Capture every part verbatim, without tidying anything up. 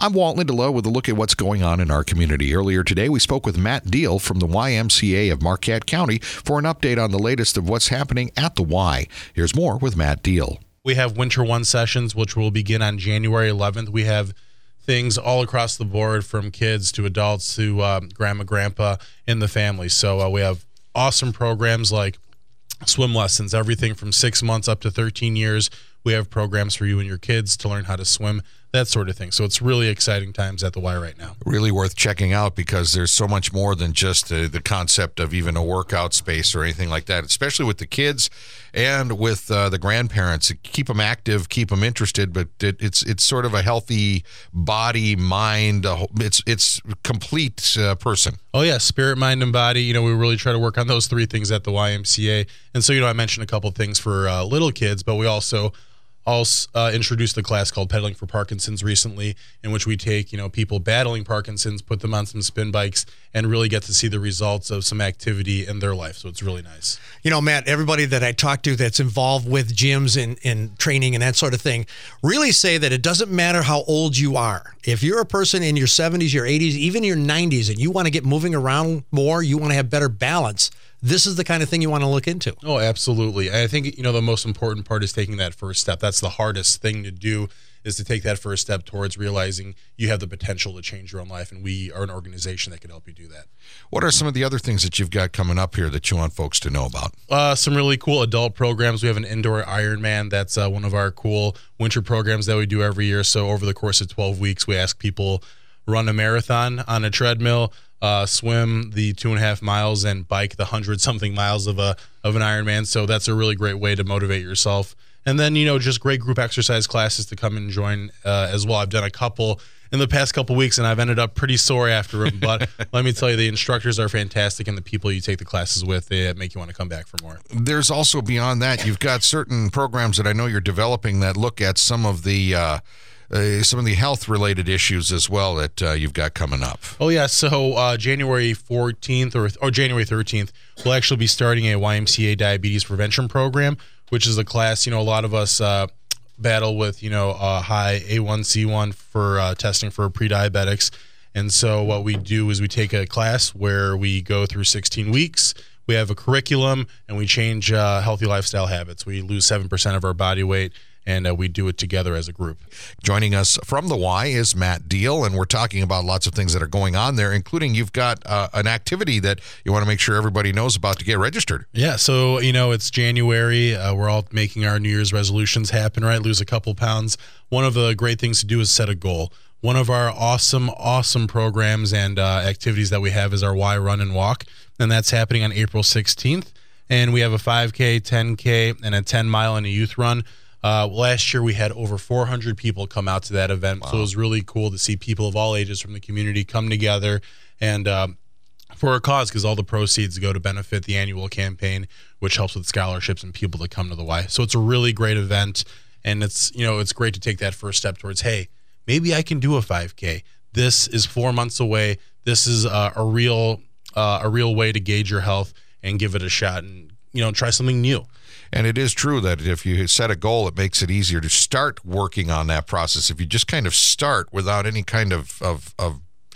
I'm Walt Lindelof with a look at what's going on in our community. Earlier today, we spoke with Matt Deal from the Y M C A of Marquette County for an update on the latest of what's happening at the Y. Here's more with Matt Deal. We have Winter One sessions, which will begin on January eleventh. We have things all across the board, from kids to adults to uh, grandma, grandpa, and the family. So uh, we have awesome programs like swim lessons, everything from six months up to thirteen years. We have programs for you and your kids to learn how to swim, that sort of thing. So it's really exciting times at the Y right now. Really worth checking out because there's so much more than just uh, the concept of even a workout space or anything like that, especially with the kids and with uh, the grandparents. Keep them active, keep them interested, but it, it's it's sort of a healthy body, mind. Uh, it's it's complete uh, person. Oh, yeah, spirit, mind, and body. You know, we really try to work on those three things at the Y M C A. And so, you know, I mentioned a couple things for uh, little kids, but we also also uh, introduced a class called Pedaling for Parkinson's recently, in which we take, you know, people battling Parkinson's, put them on some spin bikes, and really get to see the results of some activity in their life. So it's really nice. You know, Matt, everybody that I talk to that's involved with gyms and, and training and that sort of thing really say that it doesn't matter how old you are. If you're a person in your seventies, your eighties, even your nineties, and you want to get moving around more, you want to have better balance, this is the kind of thing you want to look into. Oh, absolutely. I think, you know, the most important part is taking that first step. That's the hardest thing to do, is to take that first step towards realizing you have the potential to change your own life, and we are an organization that can help you do that. What are some of the other things that you've got coming up here that you want folks to know about? Uh, some really cool adult programs. We have an indoor Ironman. That's uh, one of our cool winter programs that we do every year. So over the course of twelve weeks, we ask people run a marathon on a treadmill, uh, swim the two and a half miles, and bike the hundred something miles of a of an Ironman. So that's a really great way to motivate yourself. And then, you know, just great group exercise classes to come and join uh, as well. I've done a couple in the past couple weeks, and I've ended up pretty sore after them. But let me tell you, the instructors are fantastic, and the people you take the classes with, they make you want to come back for more. There's also, beyond that, you've got certain programs that I know you're developing that look at some of the uh, uh, some of the health-related issues as well that uh, you've got coming up. Oh, yeah. So uh, January fourteenth or, or January thirteenth, we'll actually be starting a Y M C A diabetes prevention program, which is a class, you know, a lot of us uh, battle with, you know, uh, high A one C one for uh, testing for pre-diabetics. And so what we do is we take a class where we go through sixteen weeks. We have a curriculum, and we change uh, healthy lifestyle habits. We lose seven percent of our body weight, and uh, we do it together as a group. Joining us from the Y is Matt Deal, and we're talking about lots of things that are going on there, including you've got uh, an activity that you want to make sure everybody knows about to get registered. Yeah, so, you know, it's January. Uh, we're all making our New Year's resolutions happen, right? Lose a couple pounds. One of the great things to do is set a goal. One of our awesome, awesome programs and uh, activities that we have is our Y Run and Walk, and that's happening on April sixteenth. And we have a five K, ten K, and a ten mile and a youth run. Uh, last year, we had over four hundred people come out to that event. Wow. So it was really cool to see people of all ages from the community come together and um, for a cause, because all the proceeds go to benefit the annual campaign, which helps with scholarships and people that come to the Y. So it's a really great event, and it's, you know, it's great to take that first step towards, hey, maybe I can do a five K. This is four months away. This is uh, a real uh, a real way to gauge your health and give it a shot and, you know, try something new. And it is true that if you set a goal, it makes it easier to start working on that process. If you just kind of start without any kind of, of, of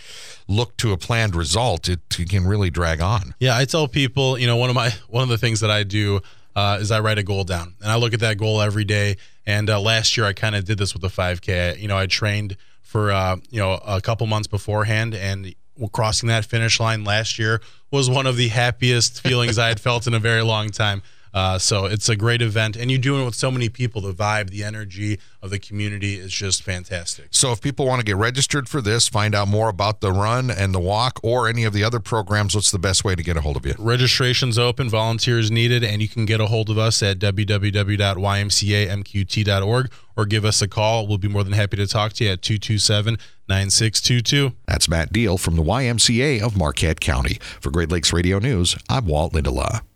look to a planned result, it can really drag on. Yeah, I tell people, you know, one of my one of the things that I do uh, is I write a goal down, and I look at that goal every day. And uh, last year, I kind of did this with the five K. You know, I trained for uh, you know a couple months beforehand, and crossing that finish line last year was one of the happiest feelings I had felt in a very long time. Uh, so it's a great event, and you're doing it with so many people. The vibe, the energy of the community is just fantastic. So if people want to get registered for this, find out more about the run and the walk or any of the other programs, what's the best way to get a hold of you? Registration's open, volunteers needed, and you can get a hold of us at w w w dot y m c a m q t dot org or give us a call. We'll be more than happy to talk to you at two two seven, nine six two two. That's Matt Deal from the Y M C A of Marquette County. For Great Lakes Radio News, I'm Walt Lindelof.